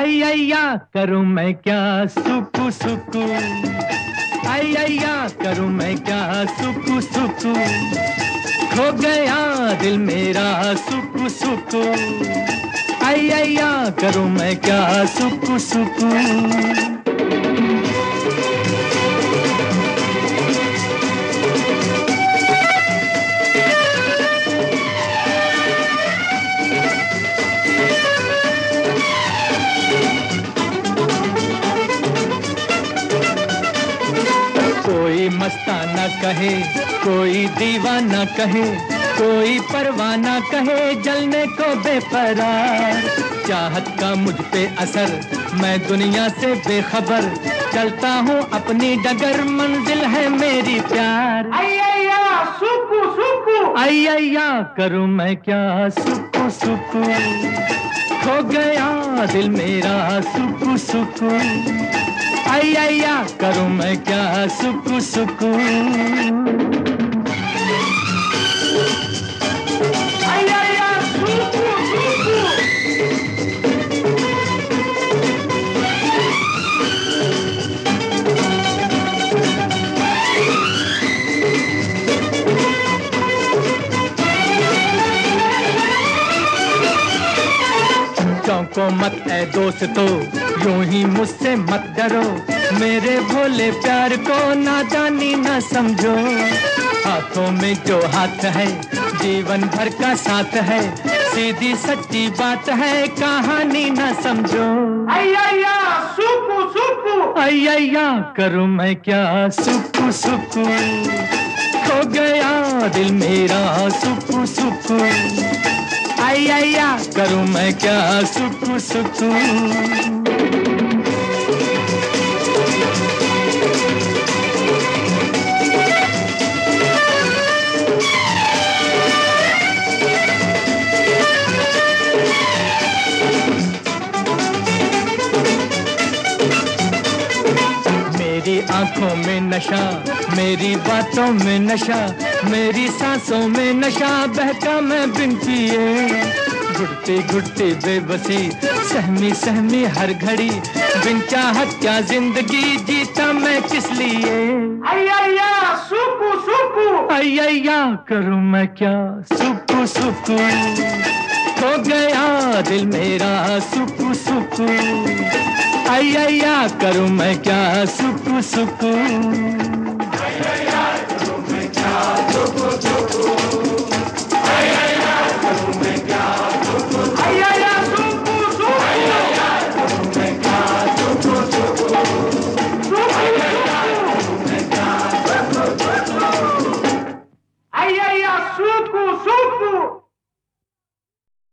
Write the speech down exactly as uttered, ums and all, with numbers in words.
आई अय्या करूं मैं क्या सुकु सुकु, आई अय्या करूं मैं क्या सुकु सुकु, खो गया दिल मेरा सुकु सुकु, आई अय्या करूं मैं क्या सुकु सुकु। कोई मस्ताना कहे, कोई दीवाना कहे, कोई परवाना कहे, जलने को बेपरार। चाहत का मुझ पे असर, मैं दुनिया से बेखबर, चलता हूँ अपनी डगर, मंजिल है मेरी प्यार। आई अय्या सुकु सुकु, आई अय्या करूँ मैं क्या सुकु सुकु, खो गया दिल मेरा सुकु सुकु, आई अय्या करूं मैं क्या सुकु सुकु। आई अय्या सुकु सुकु, चौंको मत ऐ दोस्तों, यूं ही मुझसे मत डरो, मेरे भोले प्यार को नादानी न समझो। हाथों में जो हाथ है जीवन भर का साथ है, सीधी सच्ची बात है कहानी न समझो। आई अय्या सुकु सुकु, आई अय्या करूं मैं क्या सुकु सुकु, खो गया दिल मेरा सुकु सुकु, आई अय्या करूं मैं क्या सुकु सुकु। मेरी आंखों में नशा, मेरी बातों में नशा, मेरी सांसों में नशा, बहका मैं बिन पिए। घुटती घुटती बेबसी, सहमी सहमी हर घड़ी, बिन चाहत क्या जिंदगी जीता मैं किस लिए। आई अय्या सुकु सुकु, आई अय्या करूं मैं क्या सुकु सुकु, खो गया दिल मेरा सुकु सुकु, आई अय्या करूं मैं क्या सुकु सुकु। आई अय्या करूं मैं क्या सुकु सुकु।